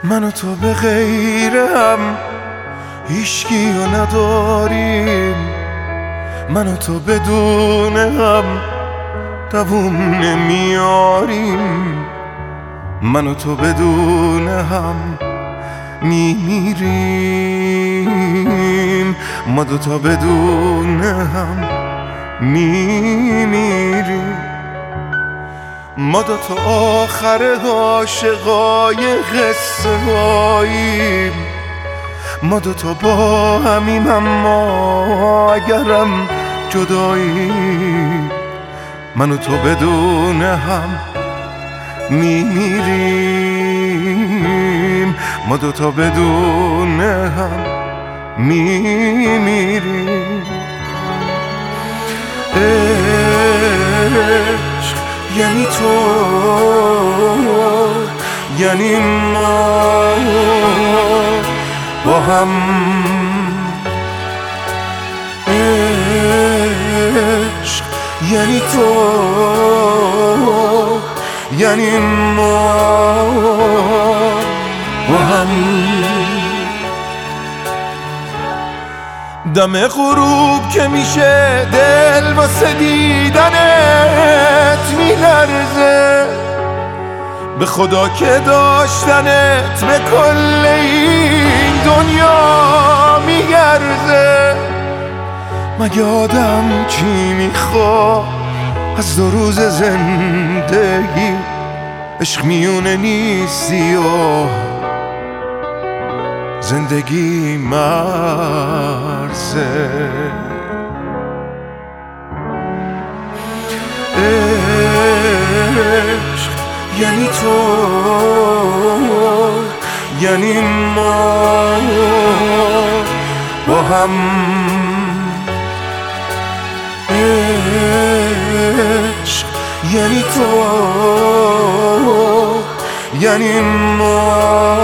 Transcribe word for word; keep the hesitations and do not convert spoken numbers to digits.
من و تو به غیر هم هیچکیو نداریم، من و تو بدون هم دووم نمیاریم، من و تو بدون هم میمیریم، ما دوتا بدون هم میمیریم. ما دوتا آخر عاشقای قصه هاییم، ما دوتا با همیم اما اگرم جداییم، من و تو بدون هم میمیریم، ما دوتا بدون هم میمیریم. عشق یعنی تو، یعنی ما با هم. عشق یعنی تو، یعنی ما با هم. دم غروب که میشه دل واسه دیدنت میلرزه، به خدا که داشتنت به کل این دنیا میگرزه. مگه آدم چی میخواد از دو روز زندگی؟ عشق میونه نیستی و زندگی مرزه. عشق یعنی تو، یعنی ما با هم. عشق یعنی تو، یعنی ما